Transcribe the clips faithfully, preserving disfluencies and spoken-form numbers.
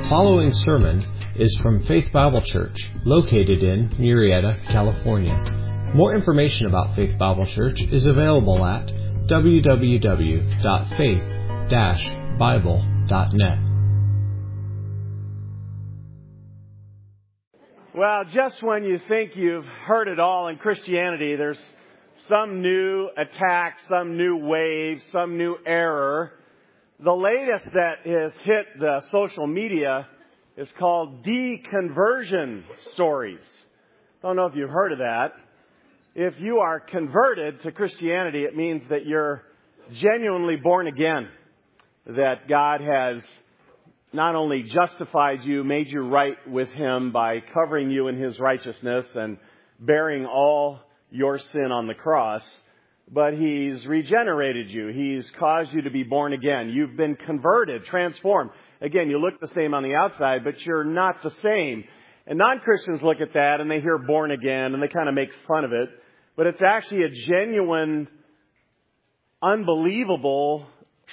following sermon is from Faith Bible Church, located in Murrieta, California. More information about Faith Bible Church is available at w w w dot faith dash bible dot net. Well, just when you think you've heard it all in Christianity, there's some new attack, some new wave, some new error. The latest that has hit the social media is called deconversion stories. Don't know if you've heard of that. If you are converted to Christianity, it means that you're genuinely born again. That God has not only justified you, made you right with Him by covering you in His righteousness and bearing all your sin on the cross, but He's regenerated you. He's caused you to be born again. You've been converted, transformed. Again, you look the same on the outside, but you're not the same. And non-Christians look at that and they hear born again and they kind of make fun of it. But it's actually a genuine, unbelievable,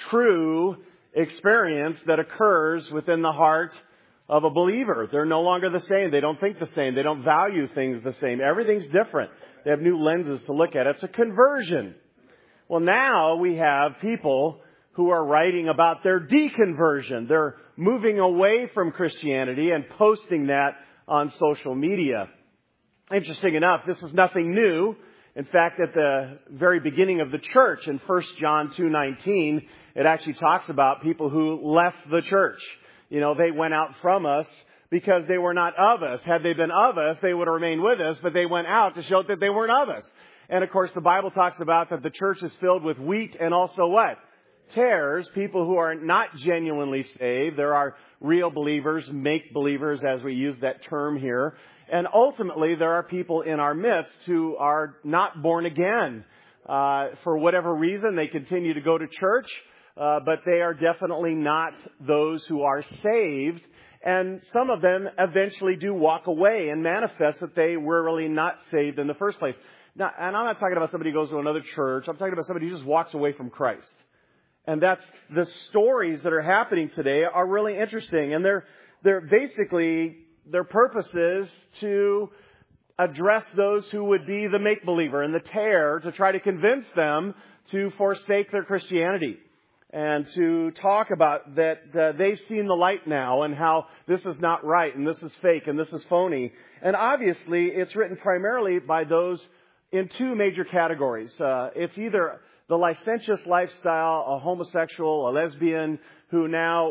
true experience that occurs within the heart of a believer. They're no longer the same. They don't think the same. They don't value things the same. Everything's different. They have new lenses to look at. It's a conversion. Well, now we have people who are writing about their deconversion. They're moving away from Christianity and posting that on social media. Interesting enough, this is nothing new. In fact, at the very beginning of the church in First John two nineteen, it actually talks about people who left the church. You know, they went out from us because they were not of us. Had they been of us, they would have remained with us, but they went out to show that they weren't of us. And of course, the Bible talks about that the church is filled with wheat and also what? Tares, people who are not genuinely saved. There are real believers, make believers, as we use that term here. And ultimately, there are people in our midst who are not born again. Uh, for whatever reason, they continue to go to church, uh, but they are definitely not those who are saved. And some of them eventually do walk away and manifest that they were really not saved in the first place. Now, and I'm not talking about somebody who goes to another church. I'm talking about somebody who just walks away from Christ. And that's the stories that are happening today are really interesting. And they're, they're basically, their purpose is to address those who would be the make-believer and the tare, to try to convince them to forsake their Christianity. And to talk about that uh, they've seen the light now and how this is not right and this is fake and this is phony. And obviously, it's written primarily by those in two major categories. Uh, it's either the licentious lifestyle, a homosexual, a lesbian, who now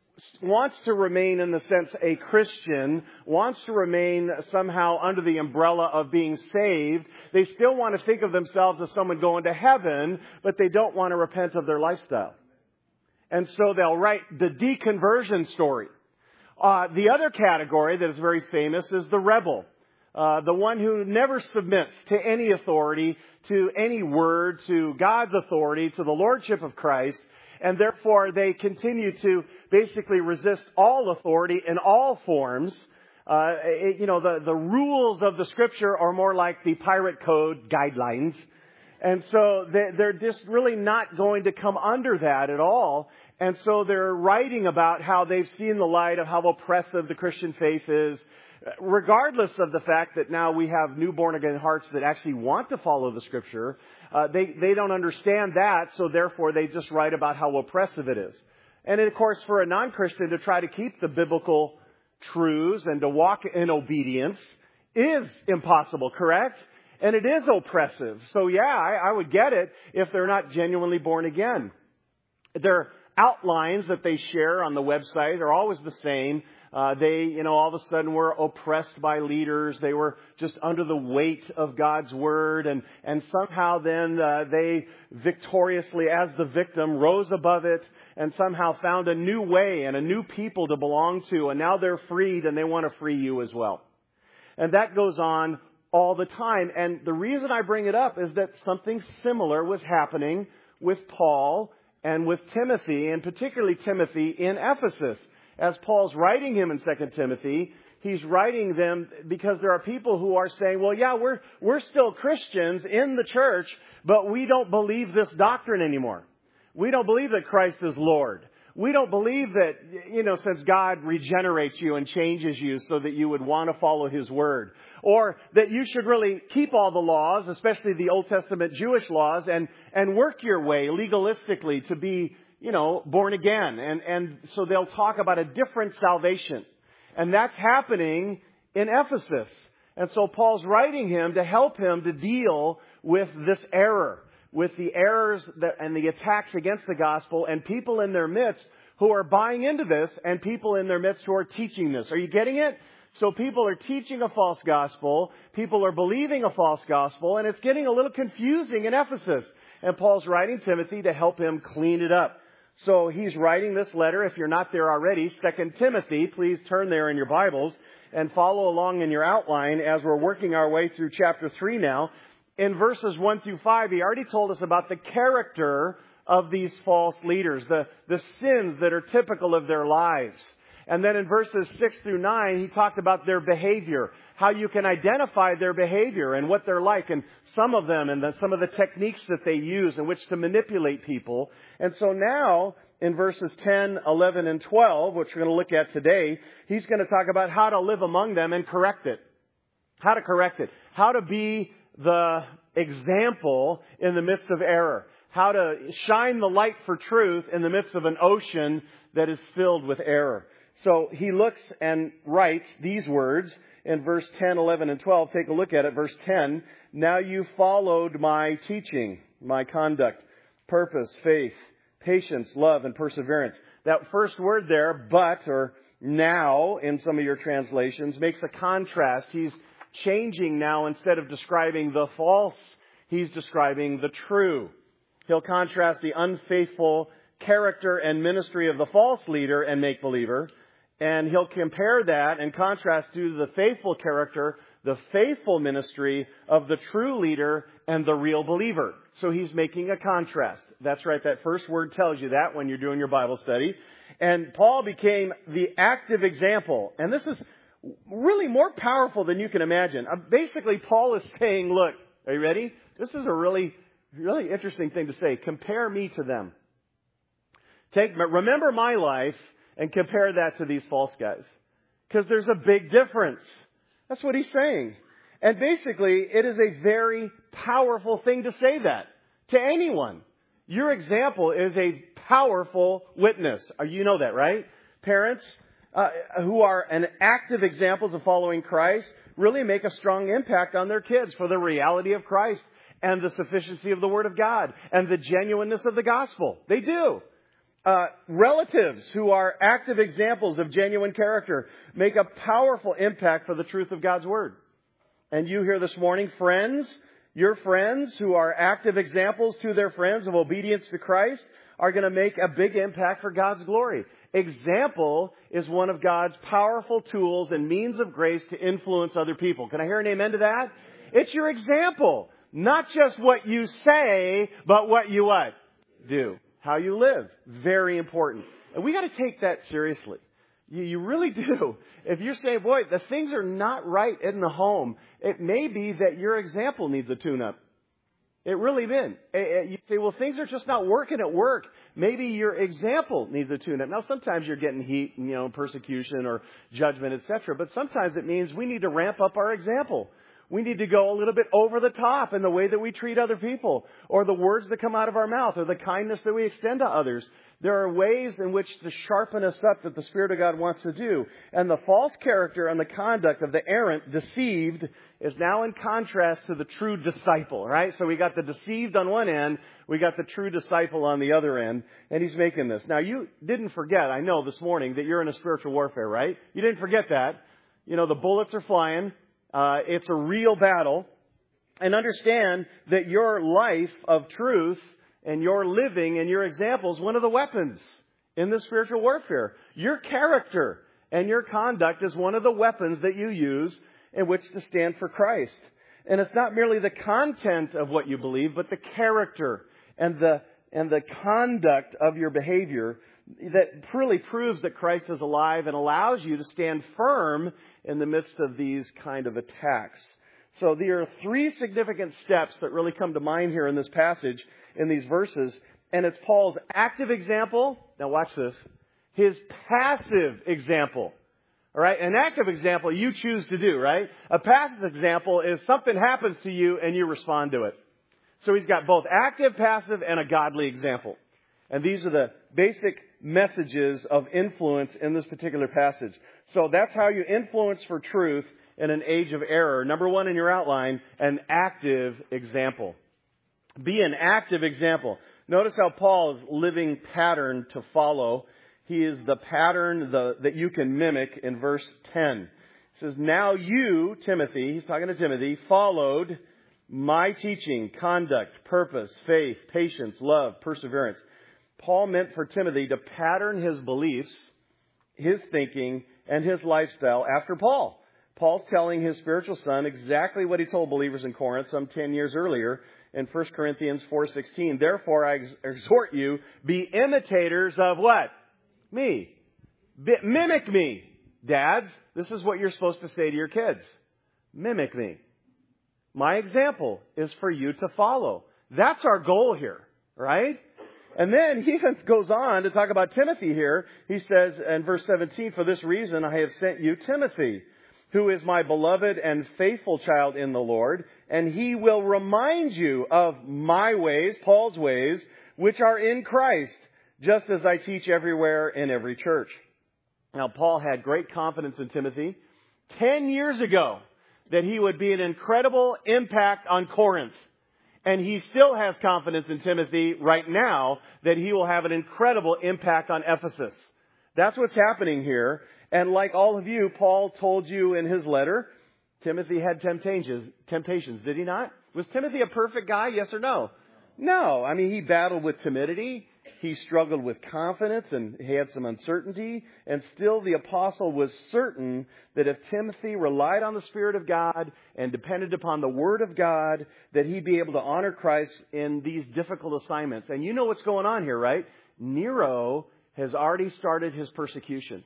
wants to remain, in the sense, a Christian, wants to remain somehow under the umbrella of being saved. They still want to think of themselves as someone going to heaven, but they don't want to repent of their lifestyle. And so they'll write the deconversion story. Uh, the other category that is very famous is the rebel. Uh, the one who never submits to any authority, to any word, to God's authority, to the lordship of Christ. And therefore they continue to basically resist all authority in all forms. Uh, it, you know, the, the rules of the Scripture are more like the pirate code guidelines. And so they're just really not going to come under that at all. And so they're writing about how they've seen the light of how oppressive the Christian faith is, regardless of the fact that now we have new born-again hearts that actually want to follow the Scripture. Uh, they, they don't understand that, so therefore they just write about how oppressive it is. And of course, for a non-Christian to try to keep the biblical truths and to walk in obedience is impossible, correct? And it is oppressive. So yeah, I, I would get it if they're not genuinely born again. Their outlines that they share on the website are always the same. Uh, they, you know, all of a sudden were oppressed by leaders. They were just under the weight of God's Word. And, and somehow then uh, they victoriously, as the victim, rose above it and somehow found a new way and a new people to belong to. And now they're freed and they want to free you as well. And that goes on all the time. And the reason I bring it up is that something similar was happening with Paul and with Timothy, and particularly Timothy in Ephesus. As Paul's writing him in Second Timothy, he's writing them because there are people who are saying, well, yeah, we're, we're still Christians in the church, but we don't believe this doctrine anymore. We don't believe that Christ is Lord. We don't believe that, you know, since God regenerates you and changes you so that you would want to follow His Word. Or that you should really keep all the laws, especially the Old Testament Jewish laws, and, and work your way legalistically to be, you know, born again. And, and so they'll talk about a different salvation. And that's happening in Ephesus. And so Paul's writing him to help him to deal with this error, with the errors that, and the attacks against the gospel, and people in their midst who are buying into this, and people in their midst who are teaching this. Are you getting it? So people are teaching a false gospel, people are believing a false gospel, and it's getting a little confusing in Ephesus. And Paul's writing Timothy to help him clean it up. So he's writing this letter. If you're not there already, Second Timothy, please turn there in your Bibles and follow along in your outline as we're working our way through chapter three now. In verses one through five, he already told us about the character of these false leaders, the, the sins that are typical of their lives. And then in verses six through nine, he talked about their behavior, how you can identify their behavior and what they're like, and some of them, and the, some of the techniques that they use in which to manipulate people. And so now, in verses ten, eleven, and twelve, which we're going to look at today, he's going to talk about how to live among them and correct it. How to correct it. How to be the example in the midst of error. How to shine the light for truth in the midst of an ocean that is filled with error. So he looks and writes these words in verse ten, eleven, and twelve. Take a look at it. Verse ten. Now you followed my teaching, my conduct, purpose, faith, patience, love, and perseverance. That first word there, but, or now, in some of your translations, makes a contrast. He's changing now. Instead of describing the false, he's describing the true. He'll contrast the unfaithful character and ministry of the false leader and make-believer, and he'll compare that and contrast to the faithful character, the faithful ministry of the true leader and the real believer. So he's making a contrast. That's right. That first word tells you that when you're doing your Bible study. And Paul became the active example. And this is really more powerful than you can imagine. Uh, basically, Paul is saying, look, are you ready? This is a really, really interesting thing to say. Compare me to them. Take, remember my life and compare that to these false guys. Because there's a big difference. That's what he's saying. And basically, it is a very powerful thing to say that to anyone. Your example is a powerful witness. You know that, right? Parents uh, who are an active examples of following Christ really make a strong impact on their kids for the reality of Christ and the sufficiency of the Word of God and the genuineness of the gospel. They do. Uh, relatives who are active examples of genuine character make a powerful impact for the truth of God's Word. And you here this morning, friends, your friends who are active examples to their friends of obedience to Christ are going to make a big impact for God's glory. Example is one of God's powerful tools and means of grace to influence other people. Can I hear an amen to that? It's your example. Not just what you say, but what you what? Do. How you live. Very important. And we got to take that seriously. You, you really do. If you're saying, boy, the things are not right in the home, it may be that your example needs a tune-up. It really did. You say, well, things are just not working at work. Maybe your example needs a tune-up. Now, sometimes you're getting heat, you know, persecution or judgment, et cetera. But sometimes it means we need to ramp up our example. We need to go a little bit over the top in the way that we treat other people, or the words that come out of our mouth, or the kindness that we extend to others. There are ways in which to sharpen us up that the Spirit of God wants to do. And the false character and the conduct of the errant, deceived, is now in contrast to the true disciple, right? So we got the deceived on one end, we got the true disciple on the other end, and he's making this. Now, you didn't forget, I know this morning, that you're in a spiritual warfare, right? You didn't forget that. You know, the bullets are flying. Uh, it's a real battle. And understand that your life of truth and your living and your example is one of the weapons in the spiritual warfare. Your character and your conduct is one of the weapons that you use in which to stand for Christ. And it's not merely the content of what you believe, but the character and the and the conduct of your behavior that really proves that Christ is alive and allows you to stand firm in the midst of these kind of attacks. So there are three significant steps that really come to mind here in this passage, in these verses. And it's Paul's active example. Now watch this. His passive example. All right? An active example you choose to do, right? A passive example is something happens to you and you respond to it. So he's got both active, passive, and a godly example. And these are the basic messages of influence in this particular passage. So that's how you influence for truth in an age of error. Number one in your outline, an active example. Be an active example. Notice how Paul's living pattern to follow. He is the pattern the, that you can mimic in verse ten. It says, now you, Timothy, he's talking to Timothy, followed my teaching, conduct, purpose, faith, patience, love, perseverance. Paul meant for Timothy to pattern his beliefs, his thinking, and his lifestyle after Paul. Paul's telling his spiritual son exactly what he told believers in Corinth some ten years earlier in First Corinthians four sixteen. Therefore, I ex- exhort you, be imitators of what? Me. Be- mimic me. Dads, this is what you're supposed to say to your kids. Mimic me. My example is for you to follow. That's our goal here, right? And then he even goes on to talk about Timothy here. He says in verse seventeen, for this reason I have sent you Timothy, who is my beloved and faithful child in the Lord, and he will remind you of my ways, Paul's ways, which are in Christ, just as I teach everywhere in every church. Now, Paul had great confidence in Timothy ten years ago that he would be an incredible impact on Corinth. And he still has confidence in Timothy right now that he will have an incredible impact on Ephesus. That's what's happening here. And like all of you, Paul told you in his letter, Timothy had temptations, temptations, did he not? Was Timothy a perfect guy, yes or no? No. I mean, he battled with timidity. He struggled with confidence and he had some uncertainty. And still the apostle was certain that if Timothy relied on the Spirit of God and depended upon the Word of God, that he'd be able to honor Christ in these difficult assignments. And you know what's going on here, right? Nero has already started his persecution.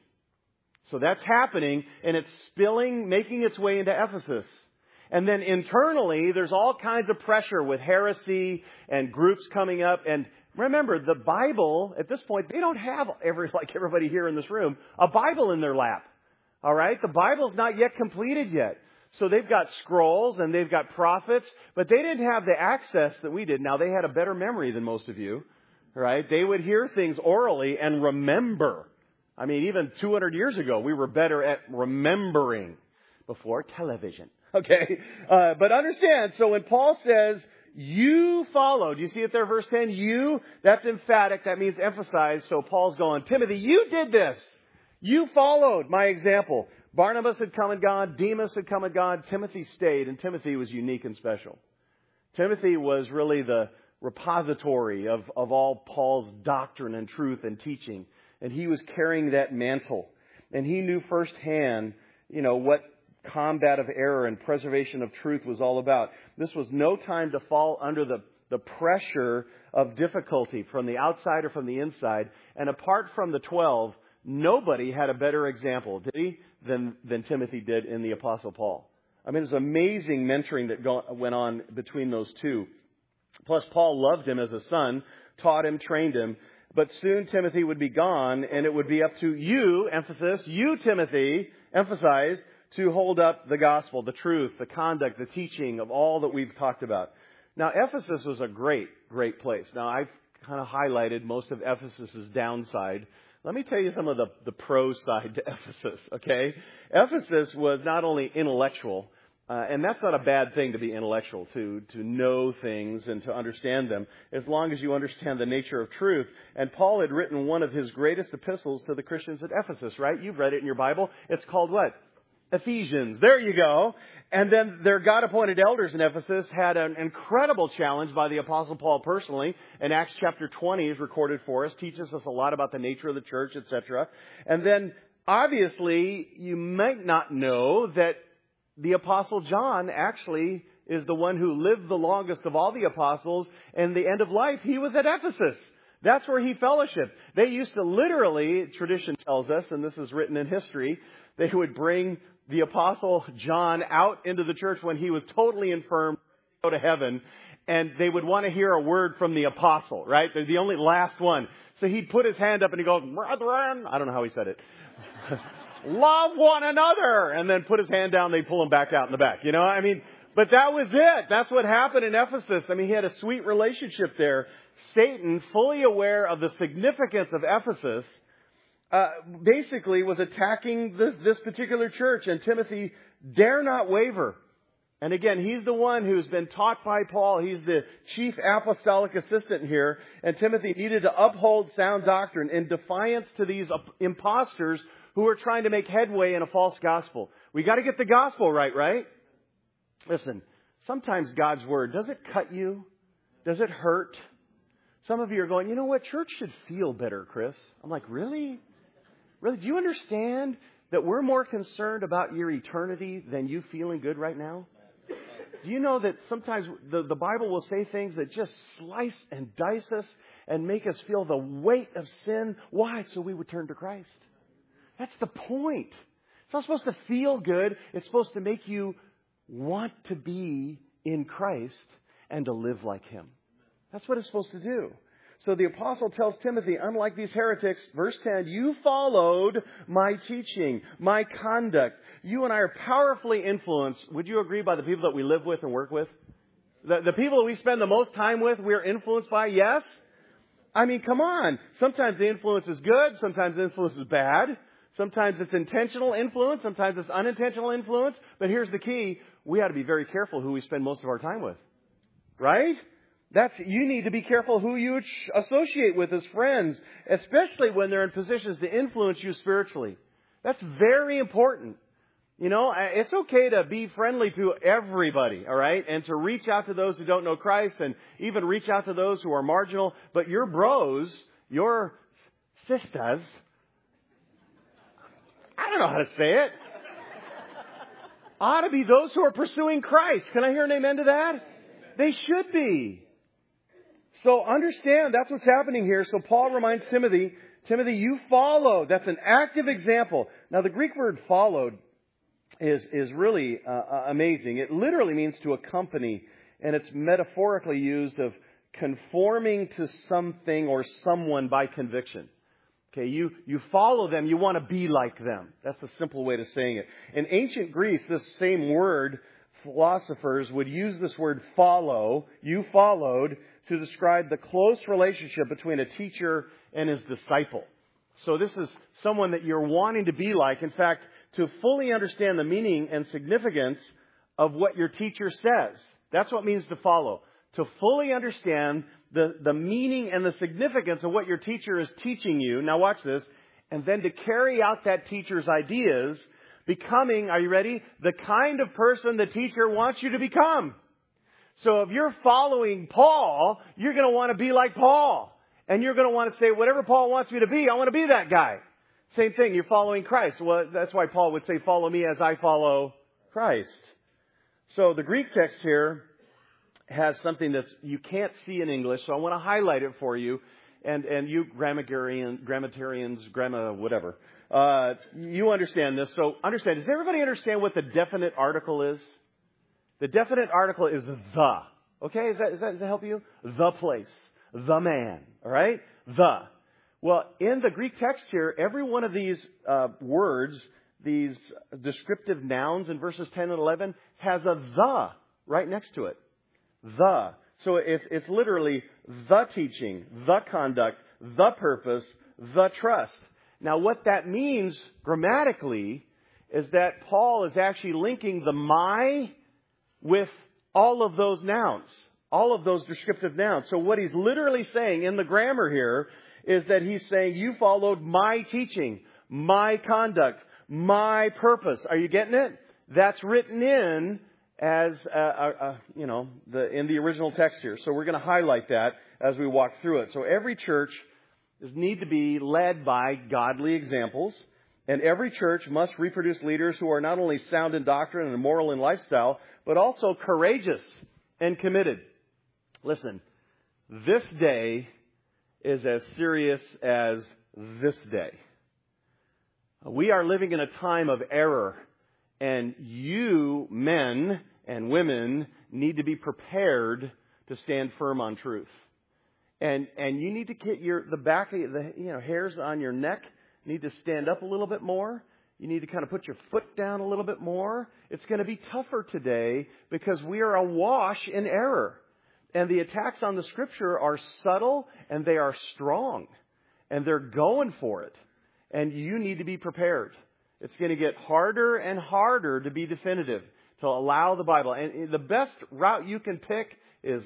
So that's happening and it's spilling, making its way into Ephesus. And then internally, there's all kinds of pressure with heresy and groups coming up. And remember, the Bible, at this point, they don't have, every like everybody here in this room, a Bible in their lap. All right? The Bible's not yet completed yet. So they've got scrolls and they've got prophets, but they didn't have the access that we did. Now, they had a better memory than most of you. Right? They would hear things orally and remember. I mean, even two hundred years ago, we were better at remembering before television. Okay? Uh, but understand, so when Paul says, you followed, you see it there, verse ten? You, that's emphatic. That means emphasize. So Paul's going, Timothy, you did this. You followed my example. Barnabas had come and gone. Demas had come and gone. Timothy stayed, and Timothy was unique and special. Timothy was really the repository of, of all Paul's doctrine and truth and teaching. And he was carrying that mantle. And he knew firsthand, you know, what combat of error and preservation of truth was all about. This was no time to fall under the, the pressure of difficulty from the outside or from the inside. And apart from the twelve, nobody had a better example, did he, than, than Timothy did in the Apostle Paul. I mean, it was amazing mentoring that go, went on between those two. Plus, Paul loved him as a son, taught him, trained him. But soon Timothy would be gone, and it would be up to you, emphasis, you, Timothy, emphasize, to hold up the gospel, the truth, the conduct, the teaching of all that we've talked about. Now, Ephesus was a great, great place. Now, I've kind of highlighted most of Ephesus's downside. Let me tell you some of the, the pro side to Ephesus, okay? Ephesus was not only intellectual, Uh, and that's not a bad thing to be intellectual, to, to know things and to understand them, as long as you understand the nature of truth. And Paul had written one of his greatest epistles to the Christians at Ephesus, right? You've read it in your Bible. It's called what? Ephesians. There you go. And then their God-appointed elders in Ephesus had an incredible challenge by the Apostle Paul personally. And Acts chapter twenty is recorded for us, teaches us a lot about the nature of the church, et cetera. And then, obviously, you might not know that the Apostle John actually is the one who lived the longest of all the apostles, and the end of life, he was at Ephesus. That's where he fellowshiped. They used to literally, tradition tells us, and this is written in history, they would bring the Apostle John out into the church when he was totally infirm, go to heaven, and they would want to hear a word from the apostle, right? They're the only last one. So he'd put his hand up and he'd go, brethren, I don't know how he said it. Love one another. And then put his hand down, they'd pull him back out in the back. You know, I mean, but that was it. That's what happened in Ephesus. I mean, he had a sweet relationship there. Satan, fully aware of the significance of Ephesus, uh, basically was attacking this, this particular church. And Timothy dare not waver. And again, he's the one who's been taught by Paul. He's the chief apostolic assistant here. And Timothy needed to uphold sound doctrine in defiance to these imposters who are trying to make headway in a false gospel. We got to get the gospel right, right? Listen, sometimes God's word, does it cut you? Does it hurt? Some of you are going, you know what? Church should feel better, Chris. I'm like, really? Really? Do you understand that we're more concerned about your eternity than you feeling good right now? Do you know that sometimes the, the Bible will say things that just slice and dice us and make us feel the weight of sin? Why? So we would turn to Christ. That's the point. It's not supposed to feel good. It's supposed to make you want to be in Christ and to live like Him. That's what it's supposed to do. So the apostle tells Timothy, unlike these heretics, verse ten, you followed my teaching, my conduct. You and I are powerfully influenced. Would you agree by the people that we live with and work with? The, the people that we spend the most time with, we're influenced by, yes? I mean, come on. Sometimes the influence is good. Sometimes the influence is bad. Sometimes it's intentional influence. Sometimes it's unintentional influence. But here's the key. We ought to be very careful who we spend most of our time with. Right? That's, you need to be careful who you associate with as friends, especially when they're in positions to influence you spiritually. That's very important. You know, it's okay to be friendly to everybody, all right? And to reach out to those who don't know Christ and even reach out to those who are marginal. But your bros, your sisters, I don't know how to say it, ought to be those who are pursuing Christ. Can I hear an amen to that? They should be. So understand that's what's happening here. So Paul reminds Timothy, Timothy, you followed. That's an active example. Now the Greek word followed is, is really uh, amazing. It literally means to accompany, and it's metaphorically used of conforming to something or someone by conviction. Okay, you, you follow them, you want to be like them. That's a simple way of saying it. In ancient Greece, this same word, philosophers would use this word follow, you followed, to describe the close relationship between a teacher and his disciple. So this is someone that you're wanting to be like. In fact, to fully understand the meaning and significance of what your teacher says. That's what it means to follow. To fully understand the, the meaning and the significance of what your teacher is teaching you. Now watch this. And then to carry out that teacher's ideas, becoming, are you ready? The kind of person the teacher wants you to become. So if you're following Paul, you're going to want to be like Paul. And you're going to want to say, whatever Paul wants me to be, I want to be that guy. Same thing, you're following Christ. Well, that's why Paul would say, follow me as I follow Christ. So the Greek text here has something that you can't see in English, so I want to highlight it for you. And and you grammarian, grammatarians, gramma, whatever, uh, you understand this. So understand, does everybody understand what the definite article is? The definite article is the. Okay, is that, is that, does that help you? The place. The man. All right? The. Well, in the Greek text here, every one of these uh, words, these descriptive nouns in verses ten and eleven, has a the right next to it. The. So it's, it's literally the teaching, the conduct, the purpose, the trust. Now, what that means grammatically is that Paul is actually linking the my with all of those nouns, all of those descriptive nouns. So what he's literally saying in the grammar here is that he's saying, you followed my teaching, my conduct, my purpose. Are you getting it? That's written in as, uh, uh, you know, the in the original text here. So we're going to highlight that as we walk through it. So every church need to be led by godly examples. And every church must reproduce leaders who are not only sound in doctrine and moral in lifestyle, but also courageous and committed. Listen, this day is as serious as this day. We are living in a time of error, and you, men and women, need to be prepared to stand firm on truth. And and you need to get your the back of the you know hairs on your neck need to stand up a little bit more. You need to kind of put your foot down a little bit more. It's going to be tougher today because we are awash in error. And the attacks on the Scripture are subtle and they are strong. And they're going for it. And you need to be prepared. It's going to get harder and harder to be definitive, to allow the Bible. And the best route you can pick is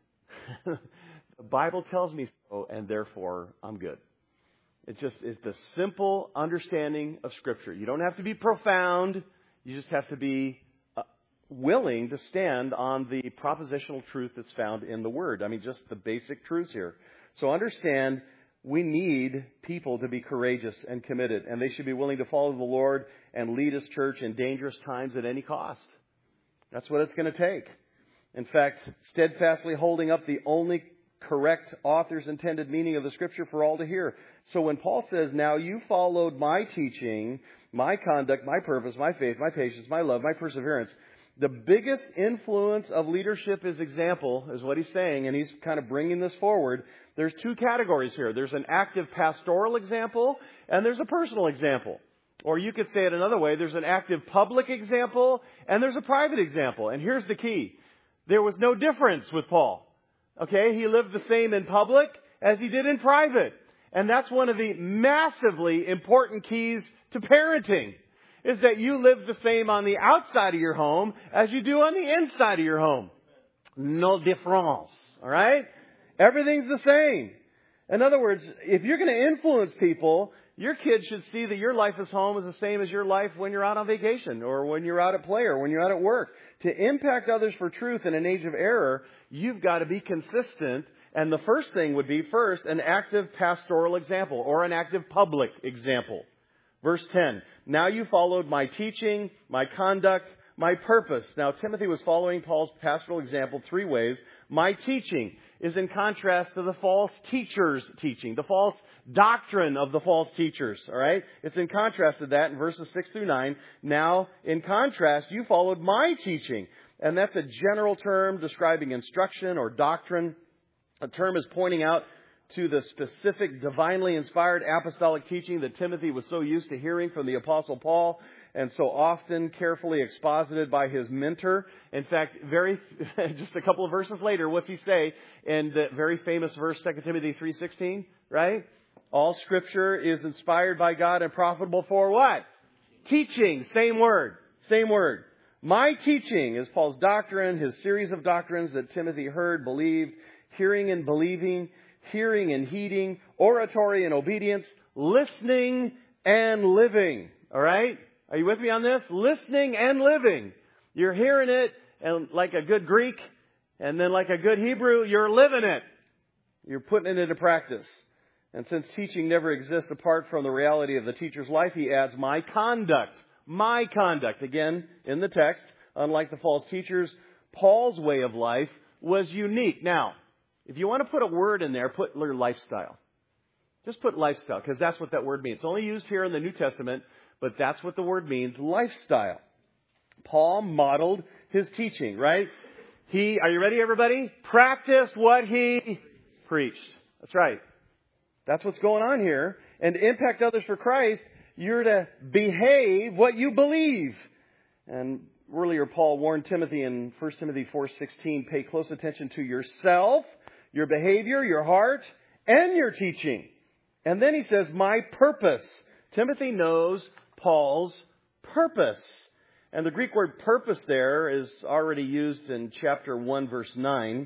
the Bible tells me so, and therefore I'm good. It's just it's the simple understanding of Scripture. You don't have to be profound. You just have to be uh, willing to stand on the propositional truth that's found in the Word. I mean, just the basic truths here. So understand we need people to be courageous and committed, and they should be willing to follow the Lord and lead His church in dangerous times at any cost. That's what it's going to take. In fact, steadfastly holding up the only correct author's intended meaning of the Scripture for all to hear. So when Paul says, now you followed my teaching, my conduct, my purpose, my faith, my patience, my love, my perseverance, the biggest influence of leadership is example, is what he's saying, and he's kind of bringing this forward. There's two categories here. There's an active pastoral example, and there's a personal example. Or you could say it another way. There's an active public example, and there's a private example. And here's the key. There was no difference with Paul. Okay, he lived the same in public as he did in private. And that's one of the massively important keys to parenting, is that you live the same on the outside of your home as you do on the inside of your home. No difference. All right? Everything's the same. In other words, if you're going to influence people, your kids should see that your life as home is the same as your life when you're out on vacation or when you're out at play or when you're out at work. To impact others for truth in an age of error, you've got to be consistent. And the first thing would be, first, an active pastoral example or an active public example. Verse ten, now you followed my teaching, my conduct, my purpose. Now, Timothy was following Paul's pastoral example three ways. My teaching is in contrast to the false teachers' teaching, the false doctrine of the false teachers. All right? It's in contrast to that in verses six through nine. Now, in contrast, you followed my teaching. And that's a general term describing instruction or doctrine. A term is pointing out to the specific divinely inspired apostolic teaching that Timothy was so used to hearing from the Apostle Paul and so often carefully exposited by his mentor. In fact, very just a couple of verses later, what's he say in the very famous verse, Second Timothy three sixteen, right? All Scripture is inspired by God and profitable for what? Teaching. Same word. Same word. My teaching is Paul's doctrine, his series of doctrines that Timothy heard, believed, hearing and believing, hearing and heeding, oratory and obedience, listening and living. All right? Are you with me on this? Listening and living. You're hearing it, and like a good Greek, and then like a good Hebrew, you're living it. You're putting it into practice. And since teaching never exists apart from the reality of the teacher's life, he adds my conduct. My conduct. Again, in the text, unlike the false teachers, Paul's way of life was unique. Now, if you want to put a word in there, put your lifestyle. Just put lifestyle, because that's what that word means. It's only used here in the New Testament, but that's what the word means, lifestyle. Paul modeled his teaching, right? He, are you ready, everybody? Practiced what he preached. That's right. That's what's going on here. And to impact others for Christ, you're to behave what you believe. And earlier, Paul warned Timothy in First Timothy four sixteen, pay close attention to yourself, your behavior, your heart, and your teaching. And then he says, my purpose. Timothy knows Paul's purpose. And the Greek word purpose there is already used in chapter one, verse nine,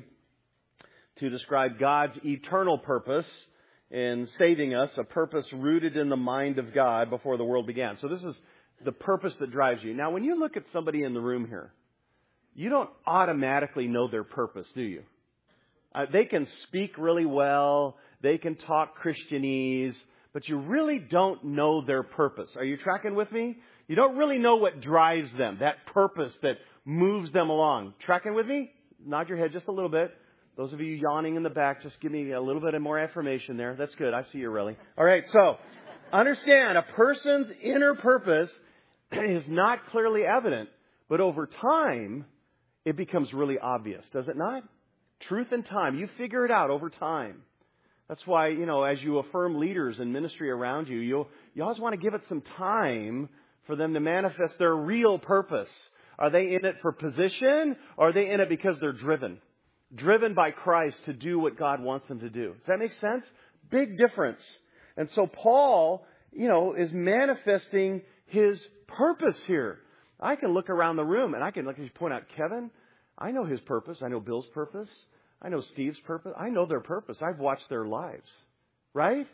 to describe God's eternal purpose in saving us, a purpose rooted in the mind of God before the world began. So this is the purpose that drives you. Now, when you look at somebody in the room here, you don't automatically know their purpose, do you? Uh, they can speak really well. They can talk Christianese, but you really don't know their purpose. Are you tracking with me? You don't really know what drives them, that purpose that moves them along. Tracking with me? Nod your head just a little bit. Those of you yawning in the back, just give me a little bit of more affirmation there. That's good. I see you really. All right, so understand, a person's inner purpose is not clearly evident, but over time, it becomes really obvious, does it not? Truth and time. You figure it out over time. That's why, you know, as you affirm leaders in ministry around you, you'll, you always want to give it some time for them to manifest their real purpose. Are they in it for position, or are they in it because they're driven? Driven by Christ to do what God wants them to do. Does that make sense? Big difference. And so Paul, you know, is manifesting his purpose here. I can look around the room and I can look and point out, Kevin, I know his purpose. I know Bill's purpose. I know Steve's purpose. I know their purpose. I've watched their lives. Right?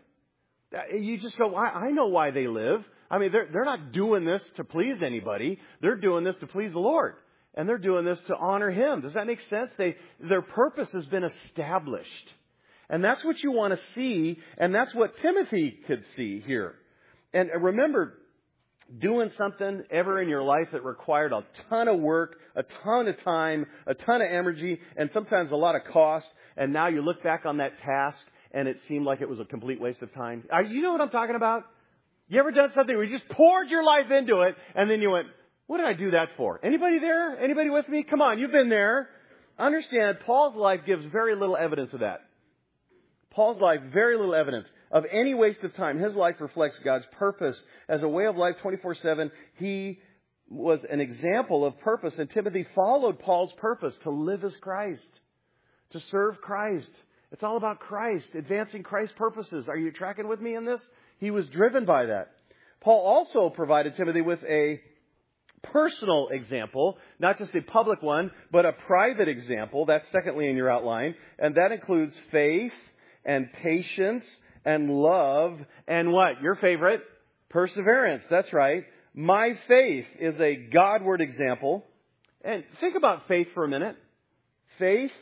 You just go, I know why they live. I mean, they're, they're not doing this to please anybody. They're doing this to please the Lord. And they're doing this to honor Him. Does that make sense? They, their purpose has been established. And that's what you want to see. And that's what Timothy could see here. And remember, doing something ever in your life that required a ton of work, a ton of time, a ton of energy, and sometimes a lot of cost. And now you look back on that task and it seemed like it was a complete waste of time. Are, you know what I'm talking about? You ever done something where you just poured your life into it and then you went, what did I do that for? Anybody there? Anybody with me? Come on, you've been there. Understand, Paul's life gives very little evidence of that. Paul's life, very little evidence of any waste of time. His life reflects God's purpose as a way of life twenty-four seven. He was an example of purpose, and Timothy followed Paul's purpose to live as Christ, to serve Christ. It's all about Christ, advancing Christ's purposes. Are you tracking with me in this? He was driven by that. Paul also provided Timothy with a personal example, not just a public one, but a private example. That's secondly in your outline. And that includes faith and patience and love and what? Your favorite? Perseverance. That's right. My faith is a Godward example. And think about faith for a minute. Faith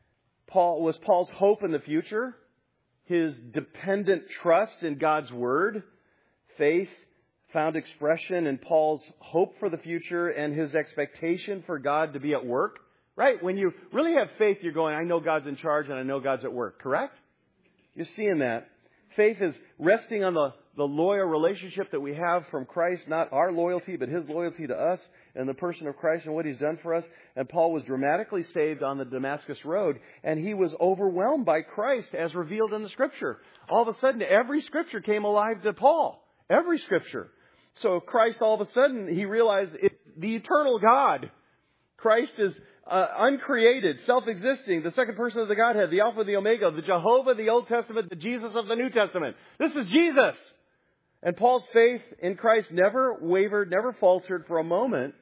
Paul was Paul's hope in the future, his dependent trust in God's Word. Faith found expression in Paul's hope for the future and his expectation for God to be at work. Right? When you really have faith, you're going, I know God's in charge and I know God's at work. Correct? You're seeing that. Faith is resting on the, the loyal relationship that we have from Christ, not our loyalty, but His loyalty to us and the person of Christ and what He's done for us. And Paul was dramatically saved on the Damascus Road, and he was overwhelmed by Christ as revealed in the Scripture. All of a sudden, every Scripture came alive to Paul. Every Scripture. So Christ, all of a sudden, he realized it's the eternal God. Christ is Uh, uncreated, self-existing, the second person of the Godhead, the Alpha, the Omega, the Jehovah of the Old Testament, the Jesus of the New Testament. This is Jesus. And Paul's faith in Christ never wavered, never faltered for a moment,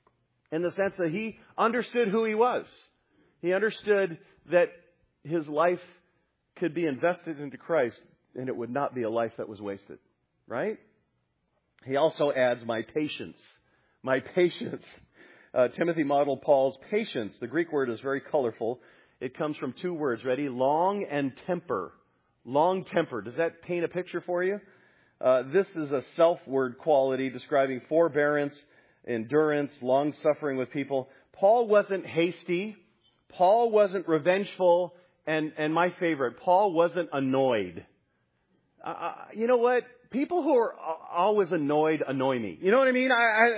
in the sense that he understood who he was. He understood that his life could be invested into Christ, and it would not be a life that was wasted. Right? He also adds, my patience. My patience. Uh, Timothy modeled Paul's patience. The Greek word is very colorful. It comes from two words. Ready? Long and temper. Long temper. Does that paint a picture for you? Uh, this is a self-word quality describing forbearance, endurance, long-suffering with people. Paul wasn't hasty. Paul wasn't revengeful. And, and my favorite, Paul wasn't annoyed. Uh, you know what? People who are always annoyed annoy me. You know what I mean? I... I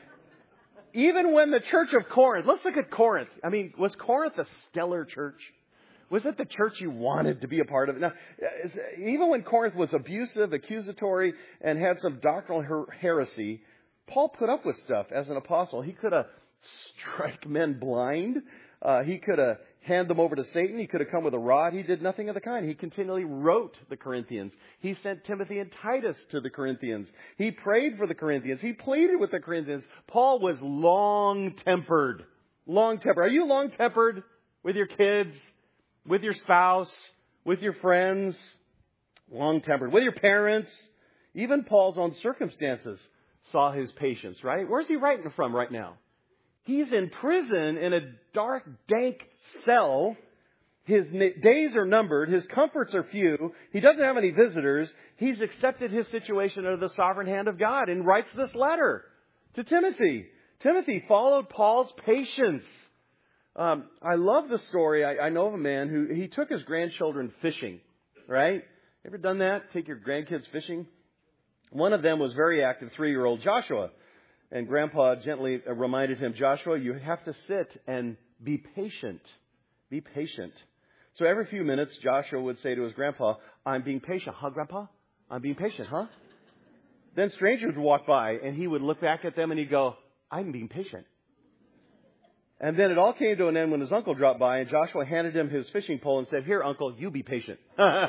Even when the church of Corinth, let's look at Corinth. I mean, was Corinth a stellar church? Was it the church you wanted to be a part of? Now, even when Corinth was abusive, accusatory, and had some doctrinal her- heresy, Paul put up with stuff as an apostle. He could have struck men blind. Uh, he could have handed them over to Satan. He could have come with a rod. He did nothing of the kind. He continually wrote the Corinthians. He sent Timothy and Titus to the Corinthians. He prayed for the Corinthians. He pleaded with the Corinthians. Paul was long-tempered. Long-tempered. Are you long-tempered with your kids, with your spouse, with your friends? Long-tempered. With your parents? Even Paul's own circumstances saw his patience, right? Where's he writing from right now? He's in prison in a dark, dank cell. His days are numbered. His comforts are few. He doesn't have any visitors. He's accepted his situation under the sovereign hand of God and writes this letter to Timothy. Timothy followed Paul's patience. Um, I love the story. I, I know of a man who he took his grandchildren fishing, right? Ever done that? Take your grandkids fishing? One of them was very active, three-year-old Joshua. And Grandpa gently reminded him, Joshua, you have to sit and be patient. Be patient. So every few minutes, Joshua would say to his grandpa, I'm being patient. Huh, Grandpa? I'm being patient, huh? Then strangers would walk by, and he would look back at them, and he'd go, I'm being patient. And then it all came to an end when his uncle dropped by, and Joshua handed him his fishing pole and said, here, Uncle, you be patient.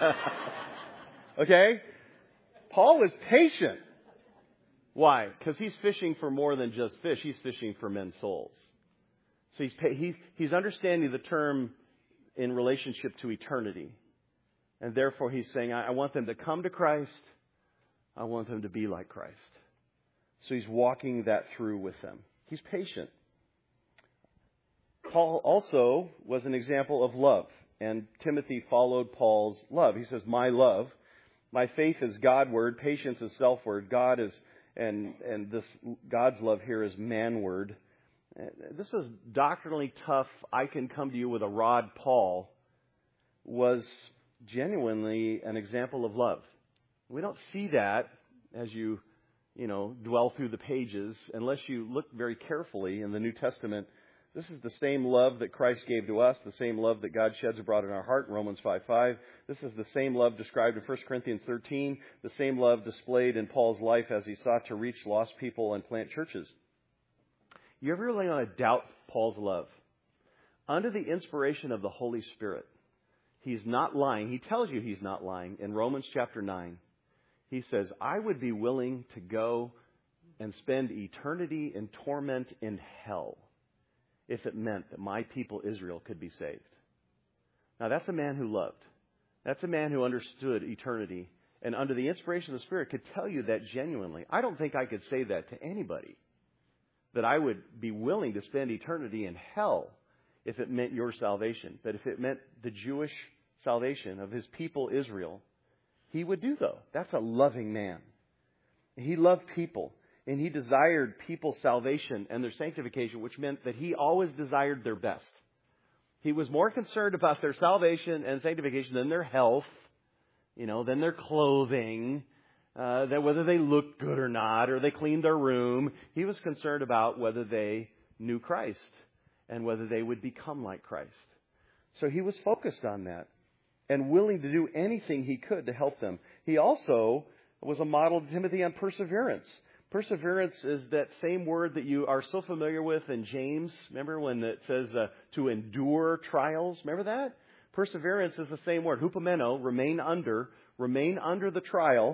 Okay? Paul is patient. Why? Because he's fishing for more than just fish. He's fishing for men's souls. So he's, he's, he's understanding the term in relationship to eternity. And therefore he's saying, I, I want them to come to Christ. I want them to be like Christ. So he's walking that through with them. He's patient. Paul also was an example of love. And Timothy followed Paul's love. He says, my love, my faith is God-word, patience is self-word. God is, and, and this God's love here is man-word. This is doctrinally tough. I can come to you with a rod. Paul was genuinely an example of love. We don't see that as you, you know, dwell through the pages unless you look very carefully in the New Testament. This is the same love that Christ gave to us, the same love that God sheds abroad in our heart in Romans five five. This is the same love described in First Corinthians thirteen, the same love displayed in Paul's life as he sought to reach lost people and plant churches. You ever really want to doubt Paul's love? Under the inspiration of the Holy Spirit, he's not lying. He tells you he's not lying. In Romans chapter nine, he says, I would be willing to go and spend eternity in torment in hell if it meant that my people Israel could be saved. Now that's a man who loved. That's a man who understood eternity and under the inspiration of the Spirit could tell you that genuinely. I don't think I could say that to anybody. That I would be willing to spend eternity in hell if it meant your salvation. But if it meant the Jewish salvation of his people Israel, he would do so. That's a loving man. He loved people. And he desired people's salvation and their sanctification, which meant that he always desired their best. He was more concerned about their salvation and sanctification than their health, you know, than their clothing, Uh, that whether they looked good or not, or they cleaned their room. He was concerned about whether they knew Christ and whether they would become like Christ. So he was focused on that and willing to do anything he could to help them. He also was a model to Timothy on perseverance. Perseverance is that same word that you are so familiar with in James. Remember when it says uh, to endure trials? Remember that? Perseverance is the same word. Hupomeno, remain under, remain under the trial.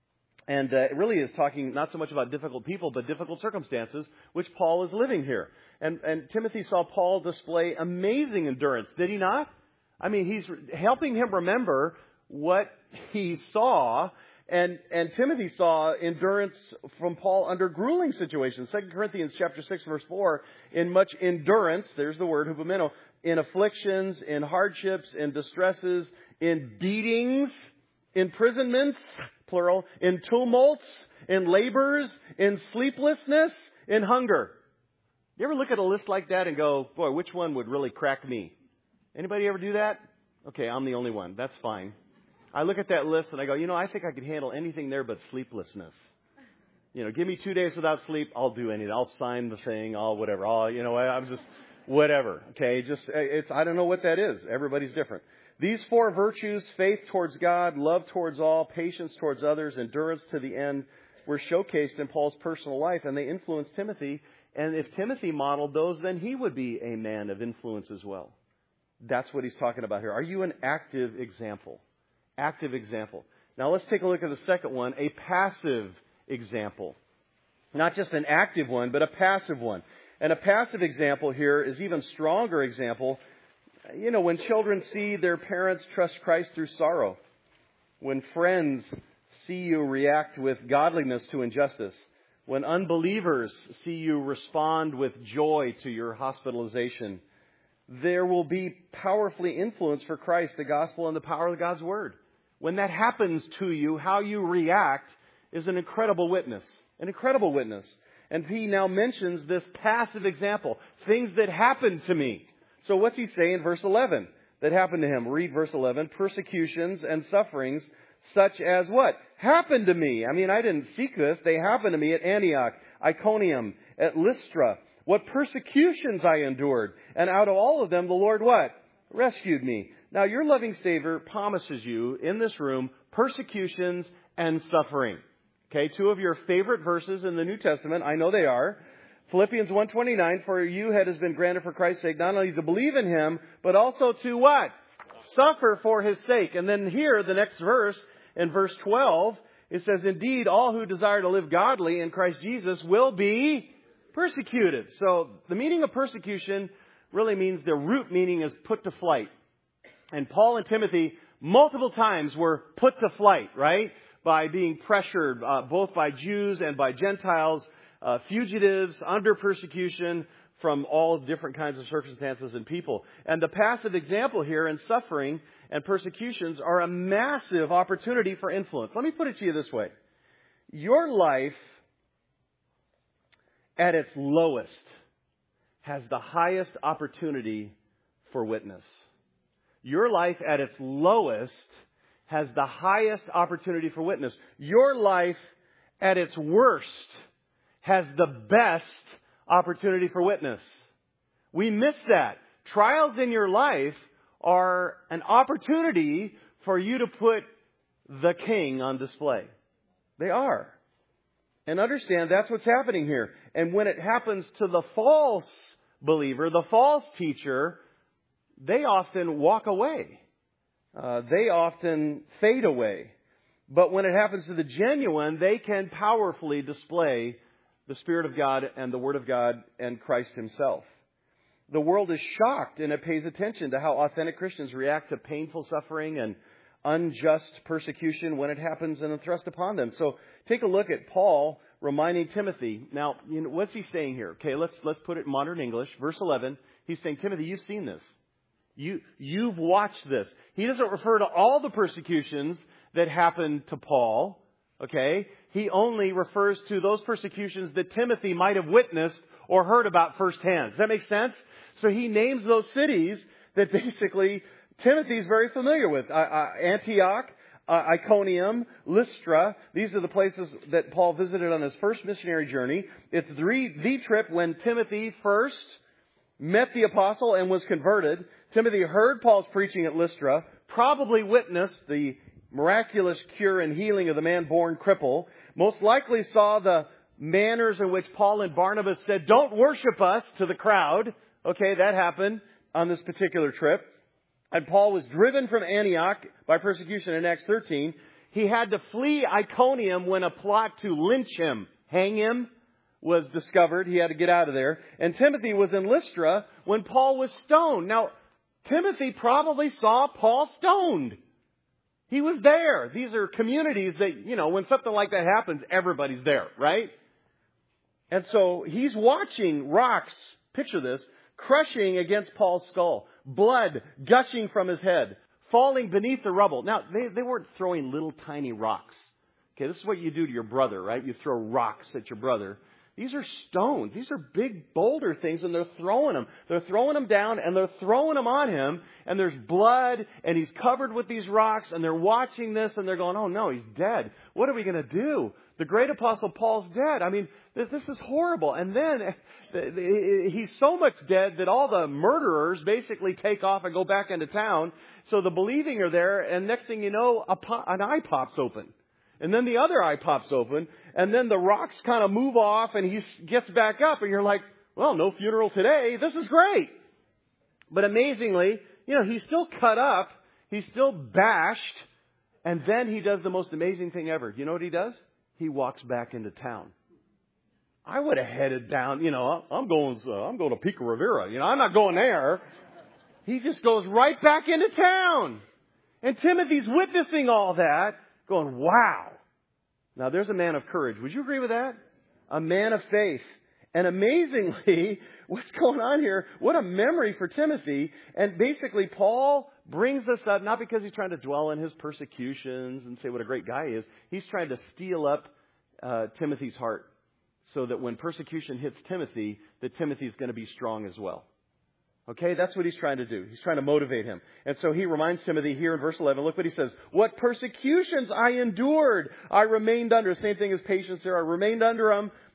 And uh, it really is talking not so much about difficult people, but difficult circumstances, which Paul is living here. And, and Timothy saw Paul display amazing endurance, did he not? I mean, he's helping him remember what he saw. And, and Timothy saw endurance from Paul under grueling situations. Second Corinthians chapter six, verse four, in much endurance, there's the word, hupomeno, in afflictions, in hardships, in distresses, in beatings, imprisonments, plural, in tumults, in labors, in sleeplessness, in hunger. You ever look at a list like that and go, boy, which one would really crack me? Anybody ever do that? Okay, I'm the only one. That's fine. I look at that list and I go, you know, I think I could handle anything there but sleeplessness. You know, give me two days without sleep, I'll do anything. I'll sign the thing, I'll whatever. I'll, you know, I'm just, whatever. Okay, just, it's, I don't know what that is. Everybody's different. These four virtues, faith towards God, love towards all, patience towards others, endurance to the end, were showcased in Paul's personal life, and they influenced Timothy. And if Timothy modeled those, then he would be a man of influence as well. That's what he's talking about here. Are you an active example? Active example. Now let's take a look at the second one, a passive example. Not just an active one, but a passive one. And a passive example here is even stronger example. You know, when children see their parents trust Christ through sorrow, when friends see you react with godliness to injustice, when unbelievers see you respond with joy to your hospitalization, there will be powerfully influenced for Christ, the gospel, and the power of God's word. When that happens to you, how you react is an incredible witness. An incredible witness. And he now mentions this passive example. Things that happened to me. So what's he say in verse eleven that happened to him? Read verse eleven. Persecutions and sufferings such as what? Happened to me. I mean, I didn't seek this. They happened to me at Antioch, Iconium, at Lystra. What persecutions I endured. And out of all of them, the Lord what? rescued me. Now, your loving Savior promises you in this room persecutions and suffering. Okay, two of your favorite verses in the New Testament, I know they are. Philippians one twenty-nine, for you it has been granted for Christ's sake not only to believe in Him, but also to what? Suffer for His sake. And then here, the next verse, in verse twelve, it says, indeed, all who desire to live godly in Christ Jesus will be persecuted. So the meaning of persecution really means, the root meaning is put to flight. And Paul and Timothy multiple times were put to flight, right? By being pressured, uh, both by Jews and by Gentiles, uh, fugitives under persecution from all different kinds of circumstances and people. And the passive example here in suffering and persecutions are a massive opportunity for influence. Let me put it to you this way. Your life at its lowest has the highest opportunity for witness. Your life at its lowest has the highest opportunity for witness. Your life at its worst has the best opportunity for witness. We miss that. Trials in your life are an opportunity for you to put the King on display. They are. And understand that's what's happening here. And when it happens to the false believer, the false teacher, they often walk away. Uh, they often fade away. But when it happens to the genuine, they can powerfully display the Spirit of God and the Word of God and Christ Himself. The world is shocked, and it pays attention to how authentic Christians react to painful suffering and unjust persecution when it happens and thrust upon them. So take a look at Paul reminding Timothy. Now, you know, what's he saying here? Okay, let's let's put it in modern English. Verse eleven, he's saying, Timothy, you've seen this. You, you've watched this. He doesn't refer to all the persecutions that happened to Paul. Okay? He only refers to those persecutions that Timothy might have witnessed or heard about firsthand. Does that make sense? So he names those cities that basically Timothy's very familiar with. Uh, uh, Antioch, uh, Iconium, Lystra. These are the places that Paul visited on his first missionary journey. It's the, re- the trip when Timothy first met the apostle and was converted. Timothy heard Paul's preaching at Lystra, probably witnessed the miraculous cure and healing of the man born cripple, most likely saw the manners in which Paul and Barnabas said, don't worship us, to the crowd. Okay, that happened on this particular trip. And Paul was driven from Antioch by persecution in Acts thirteen. He had to flee Iconium when a plot to lynch him, hang him, was discovered. He had to get out of there. And Timothy was in Lystra when Paul was stoned. Now, Timothy probably saw Paul stoned. He was there. These are communities that, you know, when something like that happens, everybody's there, right? And so he's watching rocks, picture this, crushing against Paul's skull, blood gushing from his head, falling beneath the rubble. Now, they, they weren't throwing little tiny rocks. Okay, this is what you do to your brother, right? You throw rocks at your brother. These are stones. These are big boulder things, and they're throwing them. They're throwing them down, and they're throwing them on him, and there's blood, and he's covered with these rocks, and they're watching this, and they're going, oh, no, he's dead. What are we going to do? The great apostle Paul's dead. I mean, this, this is horrible. And then he's so much dead that all the murderers basically take off and go back into town. So the believing are there, and next thing you know, a po- an eye pops open. And then the other eye pops open, and then the rocks kind of move off, and he gets back up, and you're like, well, no funeral today. This is great. But amazingly, you know, he's still cut up. He's still bashed. And then he does the most amazing thing ever. You know what he does? He walks back into town. I would have headed down, you know, I'm going, uh, I'm going to Pico Rivera. You know, I'm not going there. He just goes right back into town. And Timothy's witnessing all that, going, wow. Now, there's a man of courage. Would you agree with that? A man of faith. And amazingly, what's going on here, what a memory for Timothy. And basically, Paul brings this up, not because he's trying to dwell on his persecutions and say what a great guy he is. He's trying to steel up uh, Timothy's heart so that when persecution hits Timothy, that Timothy's going to be strong as well. Okay, that's what he's trying to do. He's trying to motivate him. And so he reminds Timothy here in verse eleven, look what he says. What persecutions I endured, I remained under. Same thing as patience there. I remained under them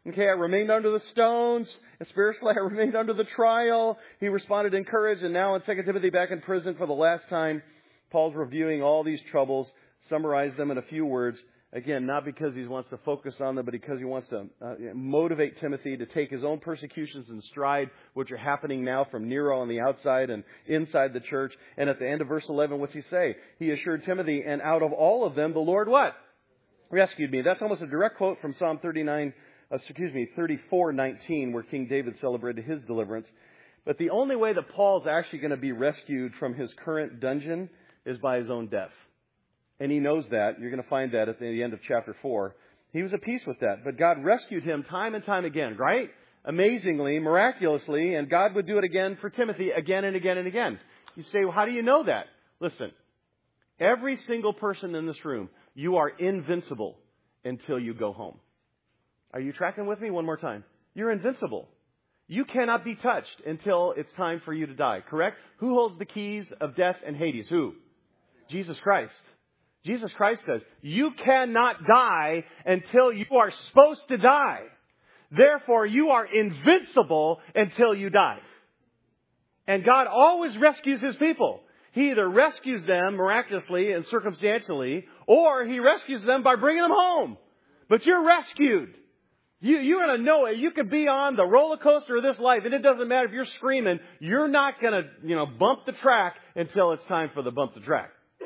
Okay, I remained under the stones. And spiritually, I remained under the trial. He responded in courage. And now in Second Timothy, back in prison for the last time, Paul's reviewing all these troubles, summarized them in a few words. Again, not because he wants to focus on them, but because he wants to uh, motivate Timothy to take his own persecutions in stride, which are happening now from Nero on the outside and inside the church. And at the end of verse eleven, what's he say? He assured Timothy, and out of all of them, the Lord what? Rescued me. That's almost a direct quote from Psalm thirty-nine, uh, excuse me, thirty-four nineteen, where King David celebrated his deliverance. But the only way that Paul's actually going to be rescued from his current dungeon is by his own death. And he knows that. You're going to find that at the end of chapter four. He was at peace with that. But God rescued him time and time again, right? Amazingly, miraculously, and God would do it again for Timothy again and again and again. You say, well, how do you know that? Listen, every single person in this room, you are invincible until you go home. Are you tracking with me? One more time. You're invincible. You cannot be touched until it's time for you to die, correct? Who holds the keys of death and Hades? Who? Jesus Christ. Jesus Christ says, you cannot die until you are supposed to die. Therefore, you are invincible until you die. And God always rescues His people. He either rescues them miraculously and circumstantially, or He rescues them by bringing them home. But you're rescued. You, you're going to know it. You could be on the roller coaster of this life, and it doesn't matter if you're screaming. You're not going to, you know, bump the track until it's time for the bump the track.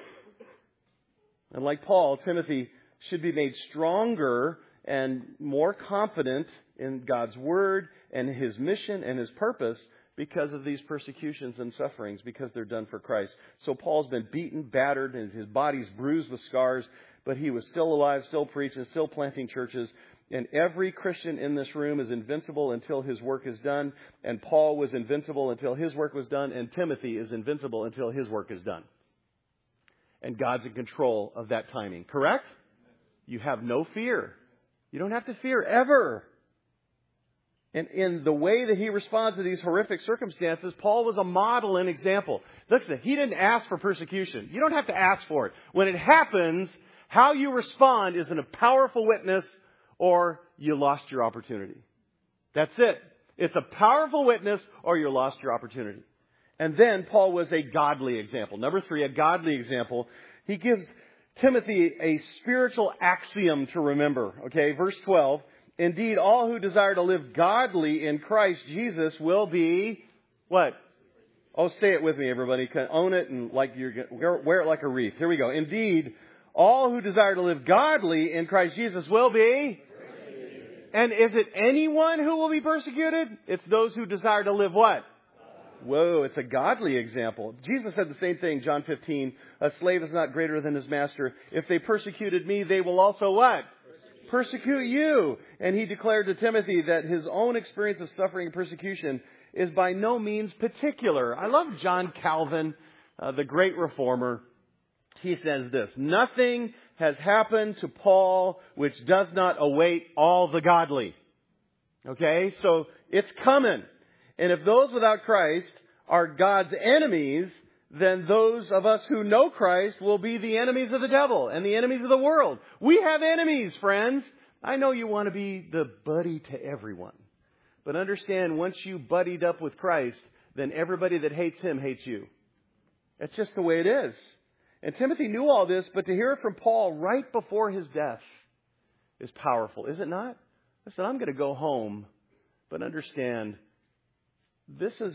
And like Paul, Timothy should be made stronger and more confident in God's Word and His mission and His purpose because of these persecutions and sufferings, because they're done for Christ. So Paul's been beaten, battered, and his body's bruised with scars, but he was still alive, still preaching, still planting churches. And every Christian in this room is invincible until his work is done. And Paul was invincible until his work was done. And Timothy is invincible until his work is done. And God's in control of that timing. Correct? You have no fear. You don't have to fear ever. And in the way that he responds to these horrific circumstances, Paul was a model and example. Listen, he didn't ask for persecution. You don't have to ask for it. When it happens, how you respond is in a powerful witness, or you lost your opportunity. That's it. It's a powerful witness, or you lost your opportunity. And then Paul was a godly example. Number three, a godly example. He gives Timothy a spiritual axiom to remember. Okay, verse twelve. Indeed, all who desire to live godly in Christ Jesus will be, what? Oh, say it with me, everybody. Own it and like you're wear it like a wreath. Here we go. Indeed, all who desire to live godly in Christ Jesus will be. And is it anyone who will be persecuted? It's those who desire to live what? Whoa, it's a godly example. Jesus said the same thing, John fifteen. A slave is not greater than his master. If they persecuted me, they will also what? Persecute, Persecute you. And he declared to Timothy that his own experience of suffering and persecution is by no means particular. I love John Calvin, uh, the great reformer. He says this: nothing has happened to Paul which does not await all the godly. Okay, so it's coming. And if those without Christ are God's enemies, then those of us who know Christ will be the enemies of the devil and the enemies of the world. We have enemies, friends. I know you want to be the buddy to everyone. But understand, once you buddied up with Christ, then everybody that hates Him hates you. That's just the way it is. And Timothy knew all this, but to hear it from Paul right before his death is powerful, is it not? Listen, I'm going to go home, but understand, this is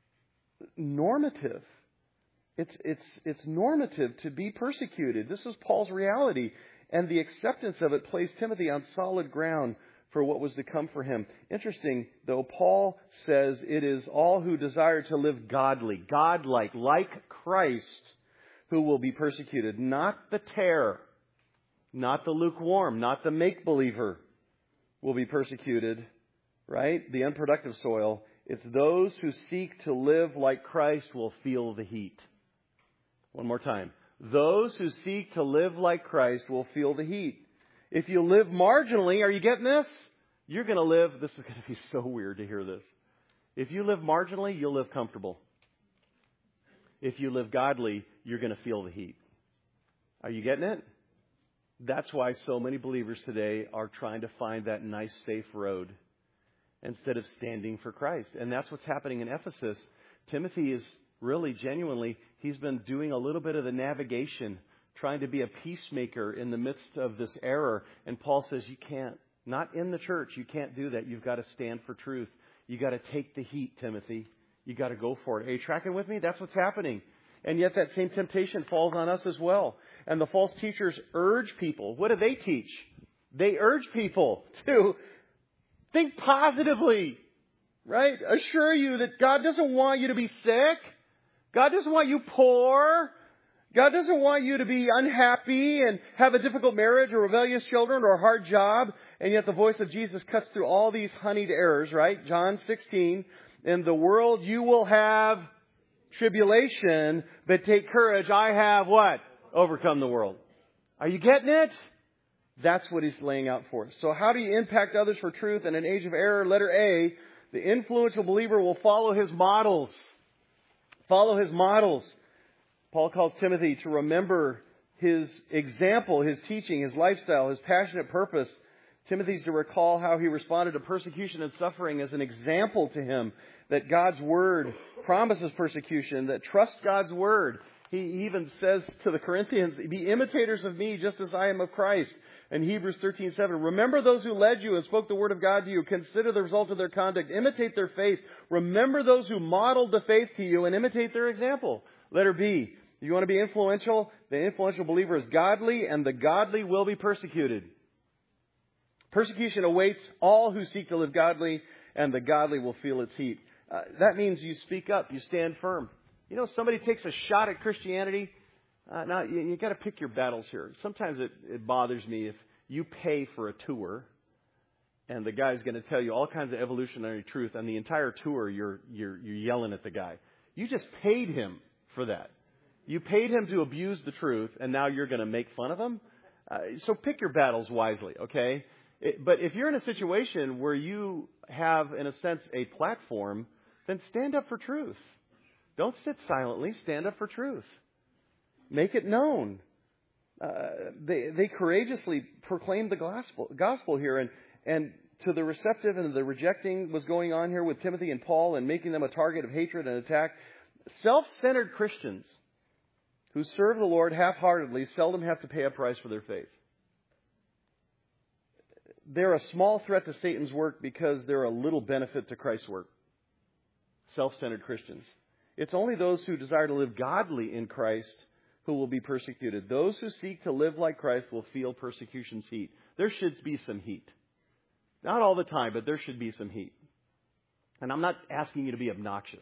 normative. It's, it's, it's normative to be persecuted. This is Paul's reality. And the acceptance of it placed Timothy on solid ground for what was to come for him. Interesting, though, Paul says it is all who desire to live godly, God-like, like Christ, who will be persecuted. Not the tare, not the lukewarm, not the make-believer will be persecuted, right? The unproductive soil. It's those who seek to live like Christ will feel the heat. One more time. Those who seek to live like Christ will feel the heat. If you live marginally, are you getting this? You're going to live, this is going to be so weird to hear this. If you live marginally, you'll live comfortable. If you live godly, you're going to feel the heat. Are you getting it? That's why so many believers today are trying to find that nice, safe road instead of standing for Christ. And that's what's happening in Ephesus. Timothy is really, genuinely, he's been doing a little bit of the navigation, trying to be a peacemaker in the midst of this error. And Paul says, you can't. Not in the church. You can't do that. You've got to stand for truth. You got to take the heat, Timothy. You got to go for it. Are you tracking with me? That's what's happening. And yet that same temptation falls on us as well. And the false teachers urge people. What do they teach? They urge people to think positively, right? Assure you that God doesn't want you to be sick. God doesn't want you poor. God doesn't want you to be unhappy and have a difficult marriage or rebellious children or a hard job. And yet the voice of Jesus cuts through all these honeyed errors, right? John sixteen, in the world you will have tribulation, but take courage. I have what? Overcome the world. Are you getting it? That's what he's laying out for us. So how do you impact others for truth in an age of error? Letter A, the influential believer will follow his models. Follow his models. Paul calls Timothy to remember his example, his teaching, his lifestyle, his passionate purpose. Timothy's to recall how he responded to persecution and suffering as an example to him, that God's Word promises persecution, that trust God's Word. He even says to the Corinthians, be imitators of me just as I am of Christ. In Hebrews thirteen seven, remember those who led you and spoke the Word of God to you. Consider the result of their conduct. Imitate their faith. Remember those who modeled the faith to you and imitate their example. Letter B, you want to be influential? The influential believer is godly, and the godly will be persecuted. Persecution awaits all who seek to live godly, and the godly will feel its heat. Uh, that means you speak up, you stand firm. You know, somebody takes a shot at Christianity. Uh, now, you, you got to pick your battles here. Sometimes it, it bothers me if you pay for a tour, and the guy's going to tell you all kinds of evolutionary truth, and the entire tour you're you're you're yelling at the guy. You just paid him for that. You paid him to abuse the truth, and now you're going to make fun of him? Uh, so pick your battles wisely, okay? It, but if you're in a situation where you have, in a sense, a platform, then stand up for truth. Don't sit silently. Stand up for truth. Make it known. Uh, they they courageously proclaimed the gospel gospel here, and and to the receptive and the rejecting was going on here with Timothy and Paul, and making them a target of hatred and attack. Self-centered Christians who serve the Lord half-heartedly seldom have to pay a price for their faith. They're a small threat to Satan's work because they're a little benefit to Christ's work. Self-centered Christians. It's only those who desire to live godly in Christ who will be persecuted. Those who seek to live like Christ will feel persecution's heat. There should be some heat. Not all the time, but there should be some heat. And I'm not asking you to be obnoxious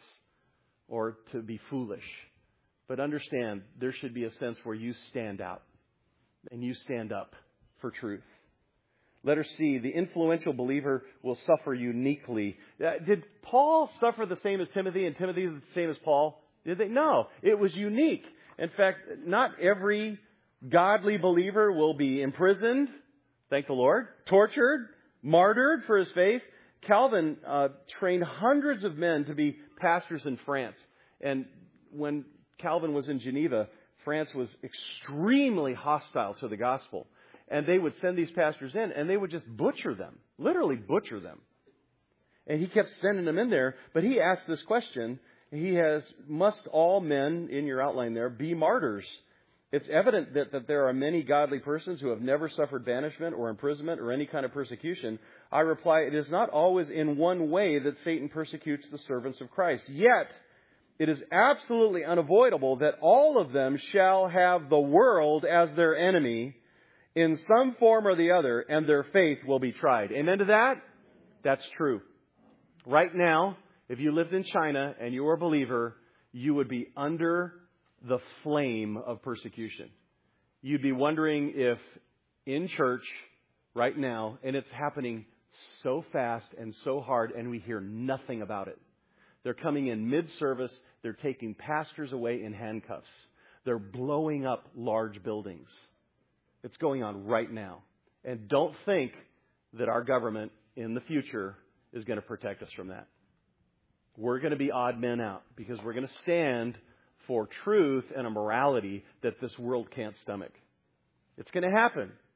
or to be foolish. But understand, there should be a sense where you stand out and you stand up for truth. Letter C, the influential believer will suffer uniquely. Uh, did Paul suffer the same as Timothy and Timothy the same as Paul? Did they? No, it was unique. In fact, not every godly believer will be imprisoned, thank the Lord, tortured, martyred for his faith. Calvin uh, trained hundreds of men to be pastors in France. And when Calvin was in Geneva, France was extremely hostile to the gospel. And they would send these pastors in, and they would just butcher them, literally butcher them. And he kept sending them in there, but he asked this question. He has, must all men, in your outline there, be martyrs? It's evident that, that there are many godly persons who have never suffered banishment or imprisonment or any kind of persecution. I reply, it is not always in one way that Satan persecutes the servants of Christ. Yet, it is absolutely unavoidable that all of them shall have the world as their enemy in some form or the other, and their faith will be tried. Amen to that? That's true. Right now, if you lived in China and you were a believer, you would be under the flame of persecution. You'd be wondering if in church right now, and it's happening so fast and so hard, and we hear nothing about it. They're coming in mid-service. They're taking pastors away in handcuffs. They're blowing up large buildings. It's going on right now. And don't think that our government in the future is going to protect us from that. We're going to be odd men out because we're going to stand for truth and a morality that this world can't stomach. It's going to happen.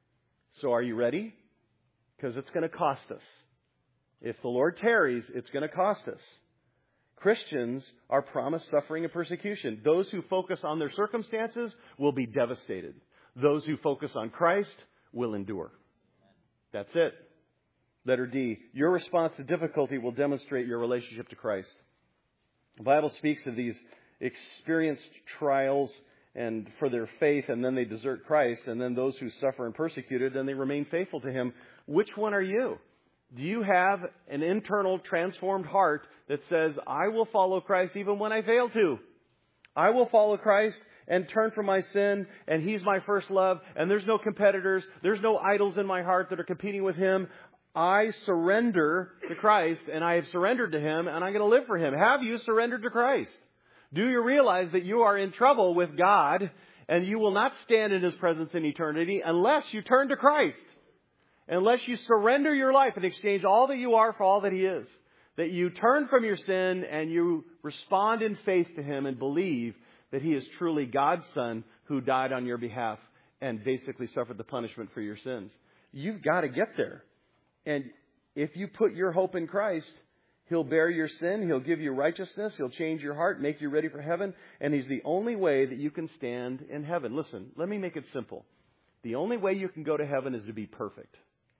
So are you ready? Because it's going to cost us. If the Lord tarries, it's going to cost us. Christians are promised suffering and persecution. Those who focus on their circumstances will be devastated. Those who focus on Christ will endure. That's it. Letter D. Your response to difficulty will demonstrate your relationship to Christ. The Bible speaks of these experienced trials and for their faith, and then they desert Christ, and then those who suffer and persecuted, and they remain faithful to Him. Which one are you? Do you have an internal transformed heart that says, I will follow Christ even when I fail to? I will follow Christ and turn from my sin, and He's my first love, and there's no competitors, there's no idols in my heart that are competing with Him. I surrender to Christ, and I have surrendered to Him, and I'm going to live for Him. Have you surrendered to Christ? Do you realize that you are in trouble with God, and you will not stand in His presence in eternity unless you turn to Christ? Unless you surrender your life and exchange all that you are for all that He is. That you turn from your sin and you respond in faith to Him and believe that He is truly God's Son who died on your behalf and basically suffered the punishment for your sins. You've got to get there. And if you put your hope in Christ, He'll bear your sin, He'll give you righteousness, He'll change your heart, make you ready for heaven, and He's the only way that you can stand in heaven. Listen, let me make it simple. The only way you can go to heaven is to be perfect.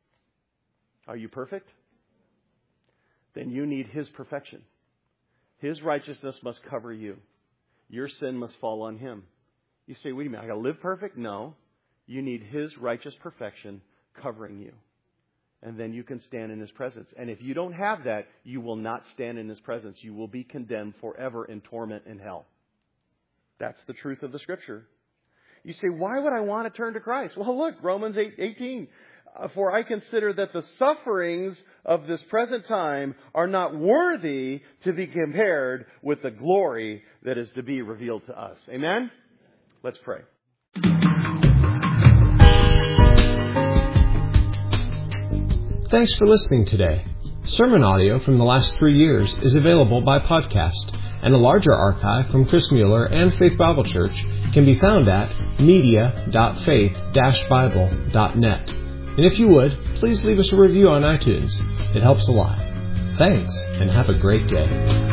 Are you perfect? Then you need His perfection. His righteousness must cover you. Your sin must fall on Him. You say, wait a minute, I got to live perfect? No. You need His righteous perfection covering you. And then you can stand in His presence. And if you don't have that, you will not stand in His presence. You will be condemned forever in torment in hell. That's the truth of the Scripture. You say, why would I want to turn to Christ? Well, look, Romans eight eighteen. For I consider that the sufferings of this present time are not worthy to be compared with the glory that is to be revealed to us. Amen? Let's pray. Thanks for listening today. Sermon audio from the last three years is available by podcast, and a larger archive from Chris Mueller and Faith Bible Church can be found at media dot faith dash bible dot net. And if you would, please leave us a review on iTunes. It helps a lot. Thanks, and have a great day.